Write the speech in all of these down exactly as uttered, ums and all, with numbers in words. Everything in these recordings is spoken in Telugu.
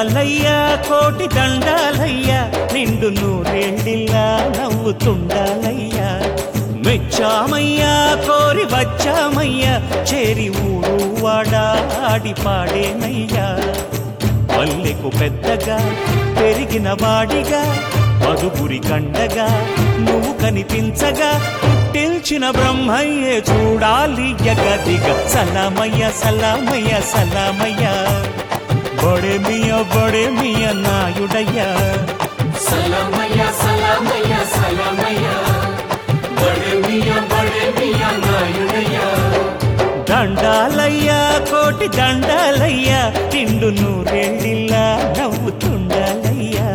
దండాలయ్యా కోటి దండాలయ్యా నిండు నూరేళ్ళిల్లా నవ్వుతుండాలయ్యా మెచ్చామయ్యా కోరి వచ్చామయ్యా చేరి ఊరు వాడాడి పాడేనయ్యా పల్లెకు పెద్దగా పెరిగిన వాడిగా మధుపురి కండగా నువ్వు కనిపించగా పుట్టిల్చిన బ్రహ్మయ్యే చూడాలి జగదిగ సలామయ్య సలామయ్య సలామయ్య బడే మియ బడే మియ నాయుడయ్యా సలామయ్య సలామయ్య సలామయ్య బడే మియ బడే మియ నాయుడయ్యా దండాలయ్యా కోటి దండాలయ్యా తిండు నూరేళ్ళిల్లా నవ్వుతుండాలయ్యా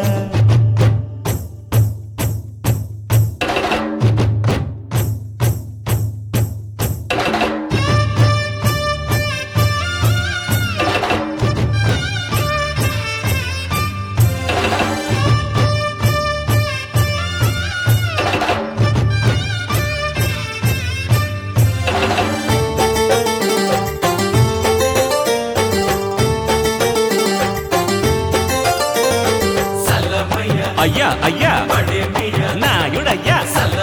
అయ్యా అయ్యా నాయుడయ్యా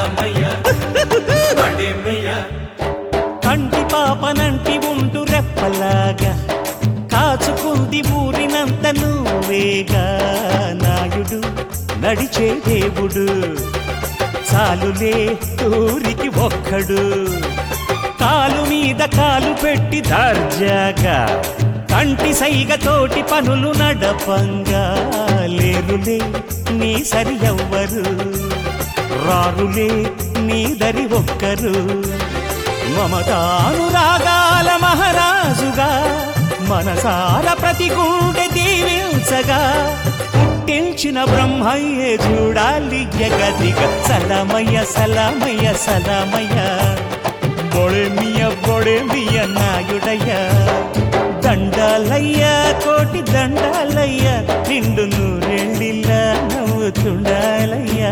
కంటి పాపనంటి ఉండు రెప్పలాగా కాచుకుంది ఊరినంత నువ్వేగా నాయుడు నడిచే దేవుడు చాలులే ఊరికి ఒక్కడు కాలు మీద కాలు పెట్టి దర్జాగా కంటి సైగతోటి పనులు నడపంగా లేరులే నీ సరి ఎవ్వరు రారులే నీ దరి ఒక్కరు మమతానురాగాల మహారాజుగా మనసార ప్రతి గుండె దీవించగా పుట్టించిన బ్రహ్మయ్యే చూడాలి జగదిగ సలామయ్య సలామయ్య సలామయ్య బొడే మియ బొడే మియ నాయుడయ్యా దండాలయ్యా కోటి దండాలయ్యా నిండు నూరెళ్ళిల్లా నవ్వుతుండాలయ్యా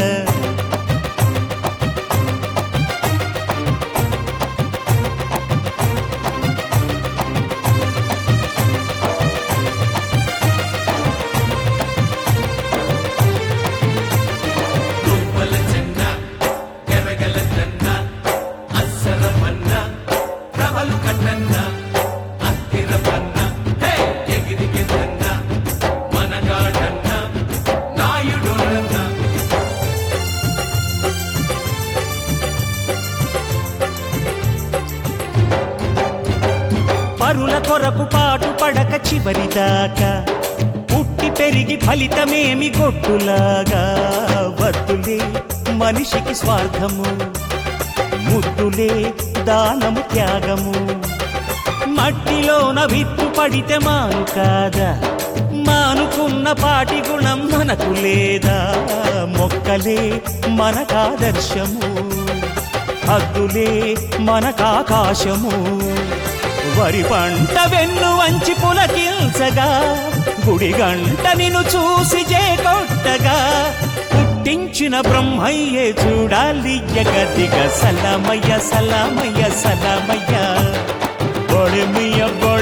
పరుల కొరకు పాటు పడక చివరిదాకా పుట్టి పెరిగి ఫలితమేమి గొట్టులాగా వద్దులే మనిషికి స్వార్థము ముద్దులే దానము త్యాగము మట్టిలోన విత్తు పడితే మాను కాదా మానుకున్న పాటి గుణం మనకు లేదా మొక్కలే మనకాదర్శము హద్దులే మనకాకాశము వరి పంట వెన్ను వంచి పులకిల్చగా గుడి గంట నిన్ను చూసి చేకొట్టగా పుట్టించిన బ్రహ్మయ్యే చూడాలి జగదిగ సలామయ్య సలామయ్య సలామయ్య బొడే మియ